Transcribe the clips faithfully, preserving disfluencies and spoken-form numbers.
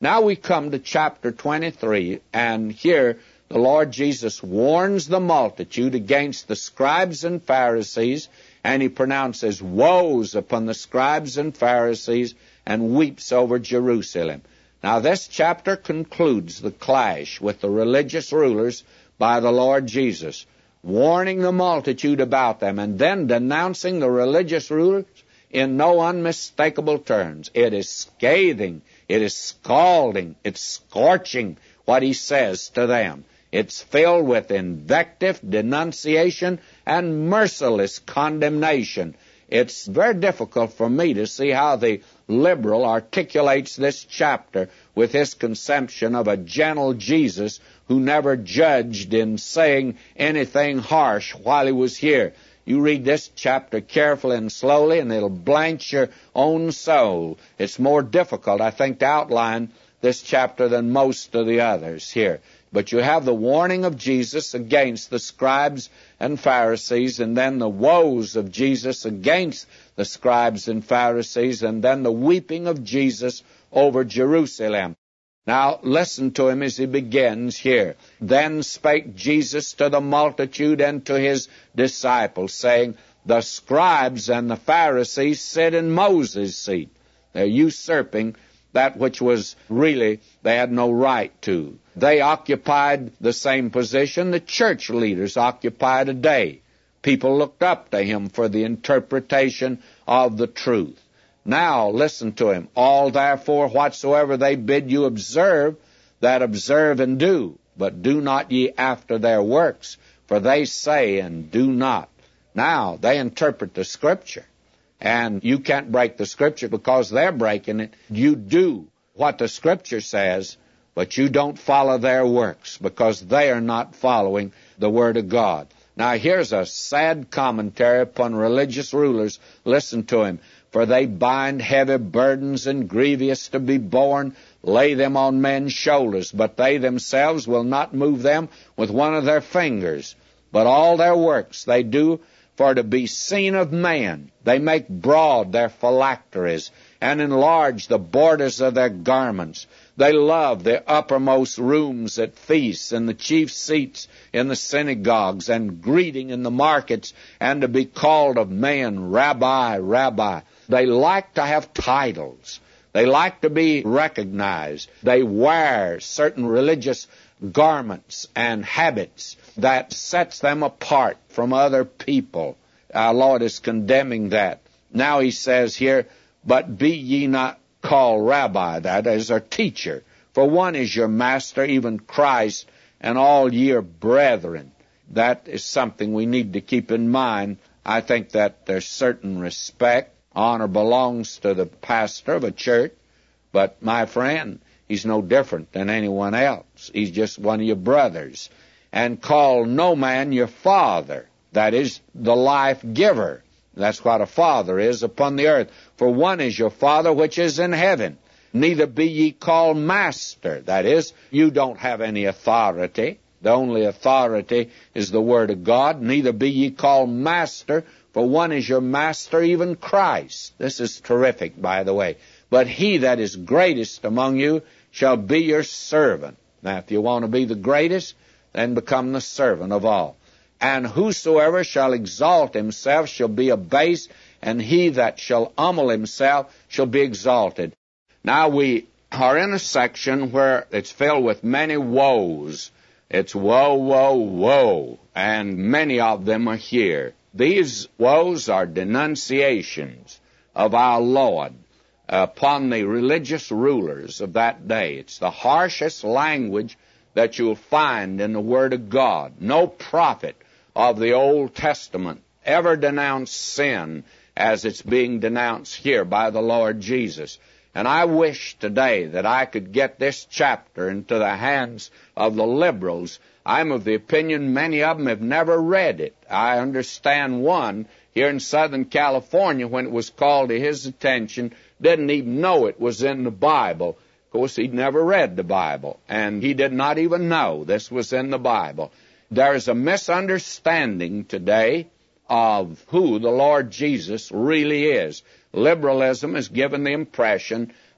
Now we come to chapter twenty-three, and here the Lord Jesus warns the multitude against the scribes and Pharisees, and he pronounces woes upon the scribes and Pharisees and weeps over Jerusalem. Now this chapter concludes the clash with the religious rulers by the Lord Jesus, warning the multitude about them and then denouncing the religious rulers in no unmistakable terms. It is scathing, it is scalding, it's scorching what he says to them. It's filled with invective, denunciation, and merciless condemnation. It's very difficult for me to see how the liberal articulates this chapter with his conception of a gentle Jesus who never judged in saying anything harsh while he was here. You read this chapter carefully and slowly, and it'll blanch your own soul. It's more difficult, I think, to outline this chapter than most of the others here. But you have the warning of Jesus against the scribes and Pharisees, and then the woes of Jesus against the scribes and Pharisees, and then the weeping of Jesus over Jerusalem. Now, listen to him as he begins here. Then spake Jesus to the multitude and to his disciples, saying, the scribes and the Pharisees sit in Moses' seat. They're usurping that which was really they had no right to. They occupied the same position the church leaders occupy today. People looked up to him for the interpretation of the truth. Now listen to him. All therefore whatsoever they bid you observe, that observe and do, but do not ye after their works, for they say and do not. Now they interpret the Scripture, and you can't break the Scripture because they're breaking it. You do what the Scripture says, but you don't follow their works because they are not following the Word of God. Now here's a sad commentary upon religious rulers. Listen to him. For they bind heavy burdens and grievous to be borne, lay them on men's shoulders, but they themselves will not move them with one of their fingers. But all their works they do for to be seen of man. They make broad their phylacteries, and enlarge the borders of their garments. They love the uppermost rooms at feasts, and the chief seats in the synagogues, and greeting in the markets, and to be called of men, Rabbi, Rabbi. They like to have titles. They like to be recognized. They wear certain religious garments and habits that sets them apart from other people. Our Lord is condemning that. Now he says here, but be ye not called Rabbi, that is, or teacher, for one is your master, even Christ, and all ye are brethren. That is something we need to keep in mind. I think that there's certain respect. Honor belongs to the pastor of a church, but my friend, he's no different than anyone else. He's just one of your brothers. And call no man your father, that is, the life giver. That's what a father is upon the earth. For one is your Father which is in heaven. Neither be ye called master. That is, you don't have any authority. The only authority is the Word of God. Neither be ye called master, for one is your master, even Christ. This is terrific, by the way. But he that is greatest among you shall be your servant. Now, if you want to be the greatest, then become the servant of all. And whosoever shall exalt himself shall be abased, and he that shall humble himself shall be exalted. Now we are in a section where it's filled with many woes. It's woe, woe, woe, and many of them are here. These woes are denunciations of our Lord upon the religious rulers of that day. It's the harshest language that you'll find in the Word of God. No prophet of the Old Testament ever denounced sin as it's being denounced here by the Lord Jesus. And I wish today that I could get this chapter into the hands of the liberals. I'm of the opinion many of them have never read it. I understand one here in Southern California, when it was called to his attention, didn't even know it was in the Bible. Of course, he'd never read the Bible, and he did not even know this was in the Bible. There is a misunderstanding today of who the Lord Jesus really is. Liberalism has given the impression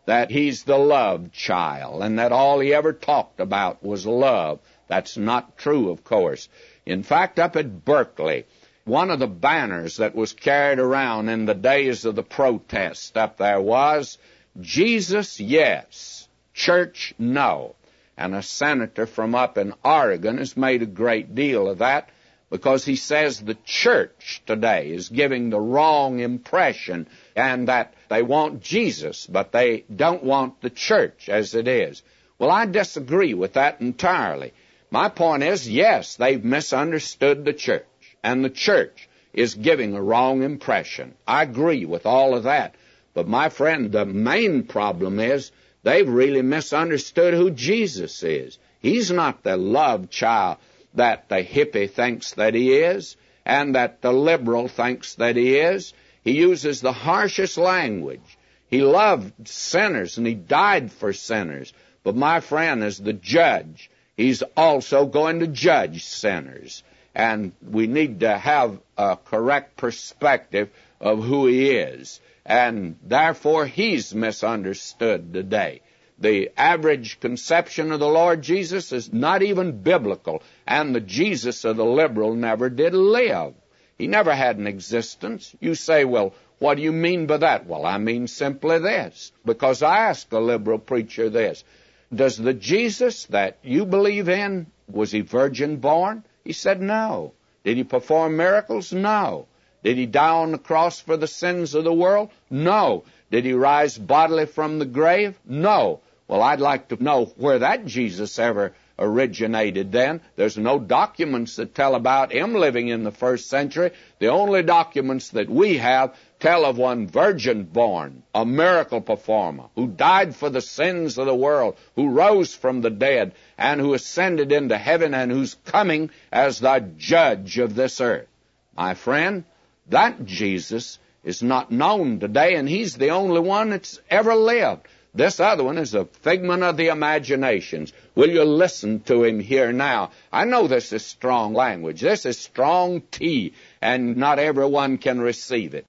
that he's the love child and that all he ever talked about was love. That's not true, of course. In fact, up at Berkeley, one of the banners that was carried around in the days of the protest up there was, Jesus, yes, church, no. And a senator from up in Oregon has made a great deal of that because he says the church today is giving the wrong impression and that they want Jesus, but they don't want the church as it is. Well, I disagree with that entirely. My point is, yes, they've misunderstood the church, and the church is giving a wrong impression. I agree with all of that. But, my friend, the main problem is they've really misunderstood who Jesus is. He's not the love child that the hippie thinks that he is and that the liberal thinks that he is. He uses the harshest language. He loved sinners, and he died for sinners. But, my friend, as the judge, he's also going to judge sinners. And we need to have a correct perspective of who he is. And therefore, he's misunderstood today. The average conception of the Lord Jesus is not even biblical. And the Jesus of the liberal never did live. He never had an existence. You say, well, what do you mean by that? Well, I mean simply this. Because I asked a liberal preacher this. Does the Jesus that you believe in, was he virgin born? He said no. Did he perform miracles? No. Did he die on the cross for the sins of the world? No. Did he rise bodily from the grave? No. Well, I'd like to know where that Jesus ever originated then. There's no documents that tell about him living in the first century. The only documents that we have tell of one virgin born, a miracle performer, who died for the sins of the world, who rose from the dead, and who ascended into heaven, and who's coming as the judge of this earth. My friend, that Jesus is not known today, and he's the only one that's ever lived. This other one is a figment of the imaginations. Will you listen to him here now? I know this is strong language. This is strong tea, and not everyone can receive it.